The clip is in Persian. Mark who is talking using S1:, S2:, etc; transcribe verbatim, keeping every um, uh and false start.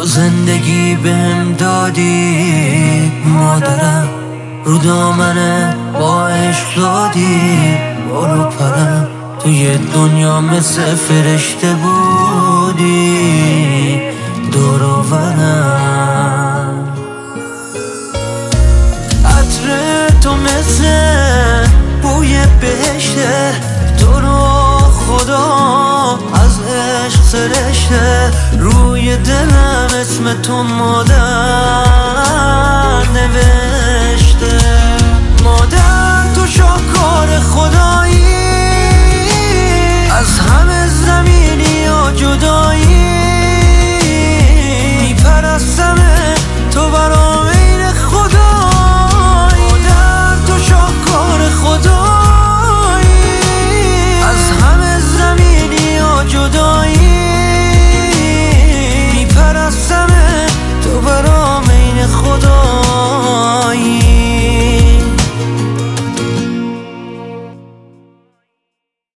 S1: تو زندگی بهم دادی مادرم، رو دامنه با عشق دادی برو پرم. توی دنیا مثل فرشته بودی دور و برم. عطر تو مثل بوی بهشته، تو رو خدا از عشق سرشته. روی دلم اسم تو مادر نوشته. مادر تو شاهکار خدایی،